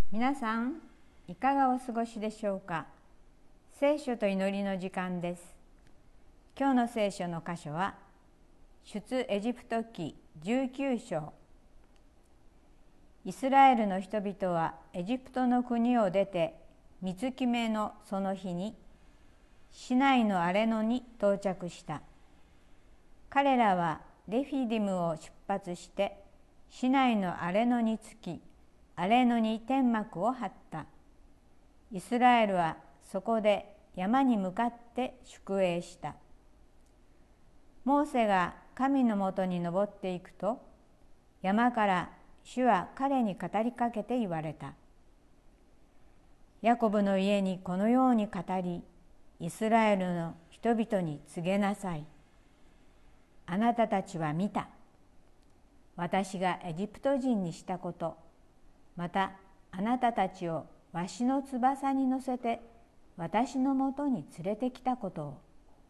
皆さんいかがお過ごしでしょうか。聖書と祈りの時間です。今日の聖書の箇所は出エジプト記19章。イスラエルの人々はエジプトの国を出て三月目のその日にシナイのアレノに到着した。彼らはレフィディムを出発してシナイのアレノに着き、アレノに天幕を張った。イスラエルはそこで山に向かって宿営した。モーセが神のもとに登っていくと、山から主は彼に語りかけて言われた。ヤコブの家にこのように語り、イスラエルの人々に告げなさい。あなたたちは見た。私がエジプト人にしたこと、またあなたたちをわしの翼に乗せて私のもとに連れてきたことを。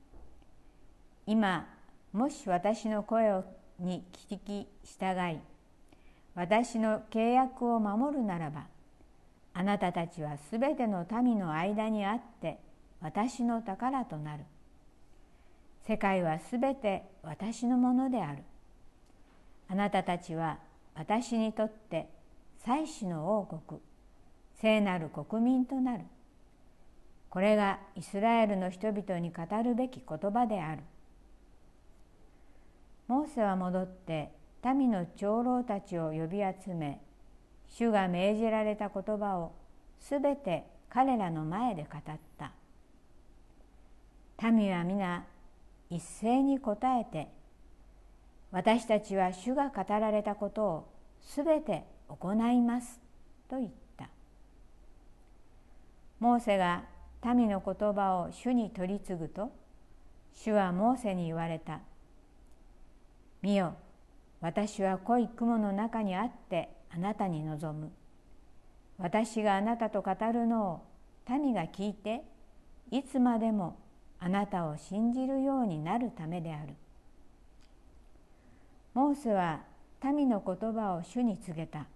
今もし私の声に聞き従い、私の契約を守るならば、あなたたちはすべての民の間にあって私の宝となる。世界はすべて私のものである。あなたたちは私にとって祭司の王国、聖なる国民となる。これがイスラエルの人々に語るべき言葉である。モーセは戻って民の長老たちを呼び集め、主が命じられた言葉をすべて彼らの前で語った。民は皆一斉に答えて、私たちは主が語られたことをすべて行いますと言った。モーセが民の言葉を主に取り次ぐと、主はモーセに言われた。見よ、私は濃い雲の中にあってあなたに臨む。私があなたと語るのを民が聞いて、いつまでもあなたを信じるようになるためである。モーセは民の言葉を主に告げた。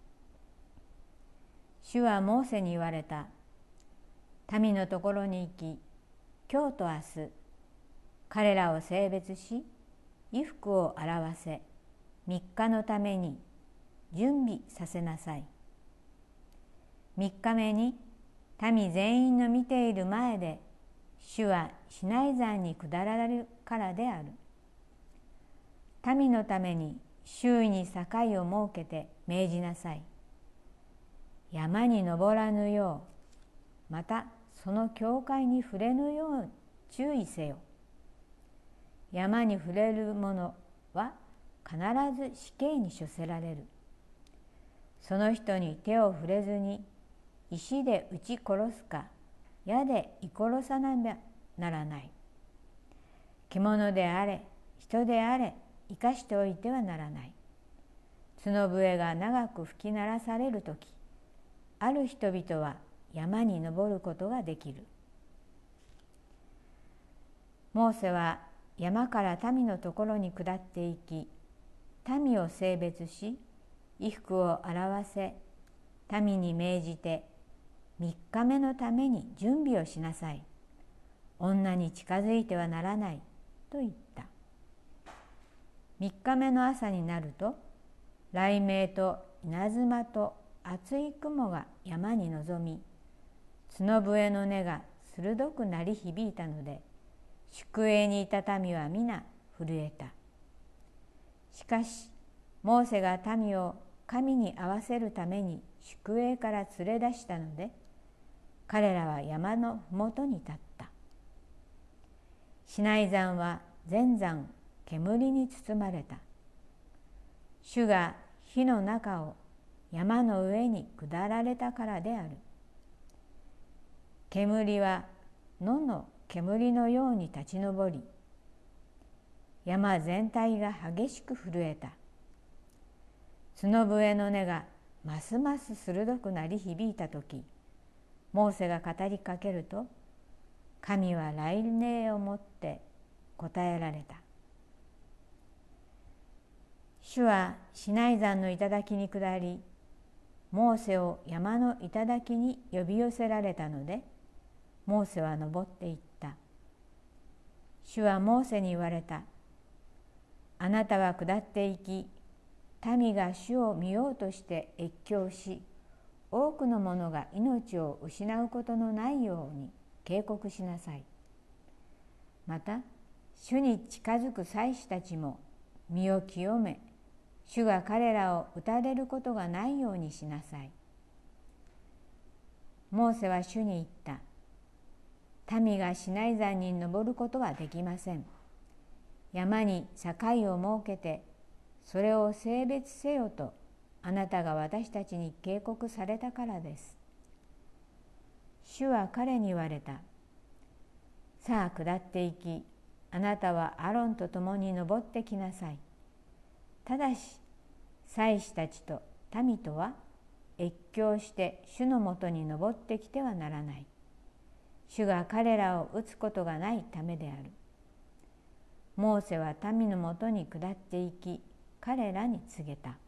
主はモーセに言われた。民のところに行き、今日と明日、彼らを性別し、衣服を洗わせ、3日のために準備させなさい。3日目に民全員の見ている前で、主はシナイ山に下られるからである。民のために周囲に境を設けて命じなさい。山に登らぬよう、またその境界に触れぬよう注意せよ。山に触れる者は必ず死刑に処せられる。その人に手を触れずに石で撃ち殺すか矢で射殺さならない。獣であれ人であれ生かしておいてはならない。角笛が長く吹き鳴らされるとき、ある人々は山に登ることができる。モーセは山から民のところに下っていき、民を性別し、衣服を洗わせ、民に命じて、3日目のために準備をしなさい。女に近づいてはならないと言った。3日目の朝になると、雷鳴と稲妻と厚い雲が山に臨み、角笛の音が鋭く鳴り響いたので、宿営にいた民は皆震えた。しかしモーセが民を神に合わせるために宿営から連れ出したので、彼らは山の麓に立った。シナイ山は全山煙に包まれた。主が火の中を山の上に下られたからである。煙は野の煙のように立ち上り、山全体が激しく震えた。角笛の音がますます鋭く鳴り響いたとき、モーセが語りかけると、神は雷鳴をもって答えられた。主はシナイ山の頂に下り、 モーセを山の頂に呼び寄せられたので、モーセは登っていった。主はモーセに言われた。あなたは下っていき、民が主を見ようとして越境し、多くの者が命を失うことのないように警告しなさい。また、主に近づく祭司たちも身を清め、主が彼らを撃たれることがないようにしなさい。モーセは主に言った。民がシナイ山に登ることはできません。山に境を設けて、それを性別せよとあなたが私たちに警告されたからです。主は彼に言われた。さあ下っていき、あなたはアロンと共に登ってきなさい。ただし、祭司たちと民とは越境して主のもとに登ってきてはならない。主が彼らを撃つことがないためである。モーセは民のもとに下っていき、彼らに告げた。